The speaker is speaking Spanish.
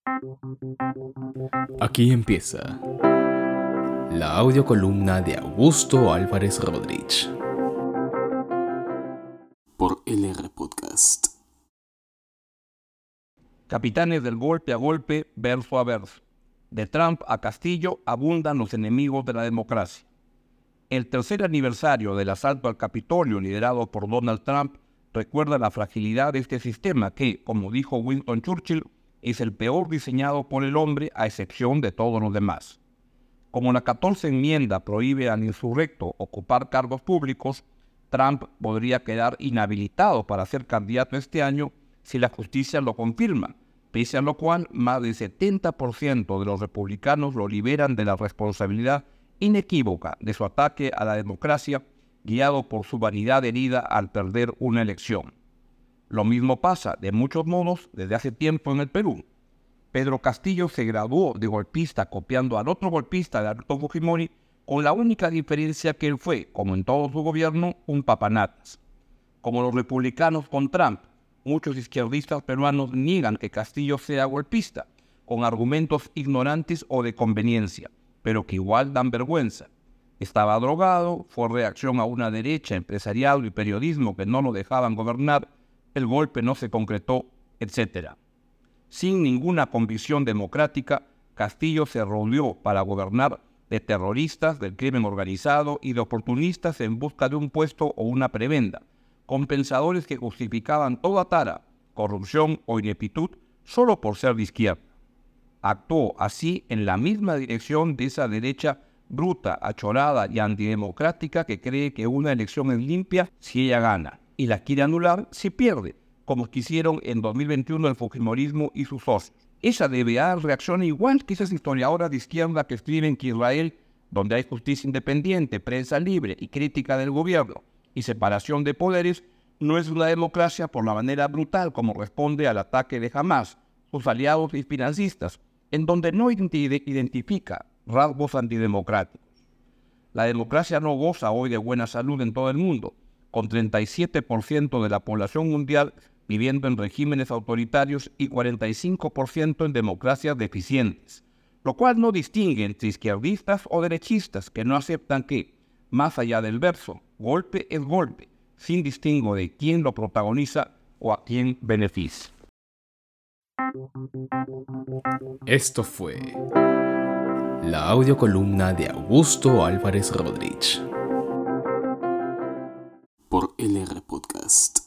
Aquí empieza la audiocolumna de Augusto Álvarez Rodríguez por LR Podcast. Capitanes del golpe a golpe, verso a verso. De Trump a Castillo abundan los enemigos de la democracia. El tercer aniversario del asalto al Capitolio liderado por Donald Trump recuerda la fragilidad de este sistema que, como dijo Winston Churchill, es el peor diseñado por el hombre a excepción de todos los demás. Como la 14 enmienda prohíbe al insurrecto ocupar cargos públicos, Trump podría quedar inhabilitado para ser candidato este año si la justicia lo confirma, pese a lo cual más del 70% de los republicanos lo liberan de la responsabilidad inequívoca de su ataque a la democracia, guiado por su vanidad herida al perder una elección. Lo mismo pasa, de muchos modos, desde hace tiempo en el Perú. Pedro Castillo se graduó de golpista copiando al otro golpista de Alberto Fujimori, con la única diferencia que él fue, como en todo su gobierno, un papanatas. Como los republicanos con Trump, muchos izquierdistas peruanos niegan que Castillo sea golpista, con argumentos ignorantes o de conveniencia, pero que igual dan vergüenza. Estaba drogado, fue reacción a una derecha, empresariado y periodismo que no lo dejaban gobernar, el golpe no se concretó, etc. Sin ninguna convicción democrática, Castillo se rodeó para gobernar de terroristas, del crimen organizado y de oportunistas en busca de un puesto o una prebenda, con pensadores que justificaban toda tara, corrupción o ineptitud solo por ser de izquierda. Actuó así en la misma dirección de esa derecha bruta, achorada y antidemocrática que cree que una elección es limpia si ella gana y la quiere anular si pierde, como quisieron en 2021 el fujimorismo y sus socios. Esa DBA reacciona igual que esas historiadoras de izquierda que escriben que Israel, donde hay justicia independiente, prensa libre y crítica del gobierno y separación de poderes, no es una democracia por la manera brutal como responde al ataque de Hamás, sus aliados y financistas, en donde no identifica rasgos antidemocráticos. La democracia no goza hoy de buena salud en todo el mundo, con 37% de la población mundial viviendo en regímenes autoritarios y 45% en democracias deficientes, lo cual no distingue entre izquierdistas o derechistas que no aceptan que, más allá del verso, golpe es golpe, sin distingo de quién lo protagoniza o a quién beneficia. Esto fue la audiocolumna de Augusto Álvarez Rodríguez por LR Podcast.